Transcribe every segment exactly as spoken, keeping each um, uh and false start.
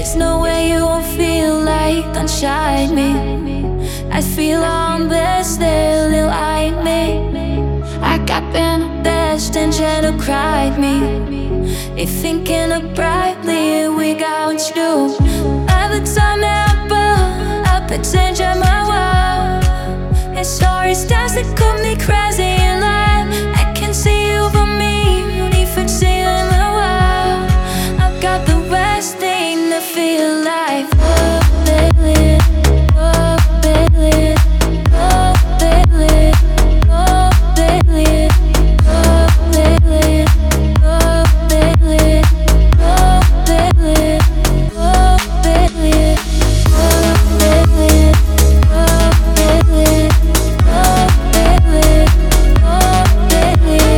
There's no way you won't feel like unshine me. I feel I'm best there, little I me. I got been best and gentle cried me. If thinking of brightly, we got what you do. Every time that I burn, I pretend you're my world. And sorry, stars that cut me crazy in life. I can see you for me, don't even see you in the world. I've got the best thing to feel like. Oh, baby, oh, baby, oh, baby, oh, baby, oh, baby, oh, baby, oh, baby, oh, baby, oh, baby, oh, baby, oh, baby, oh, baby,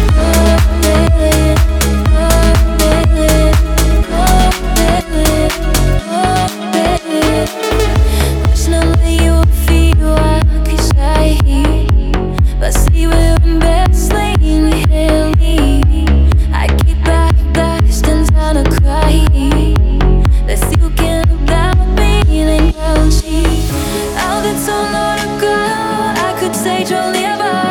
there's no way you would feel what I say, but see we're in best lane, hear me. I keep back best and down to cry. They're thinking about me and don't see. I'll be told not a girl I could say to live.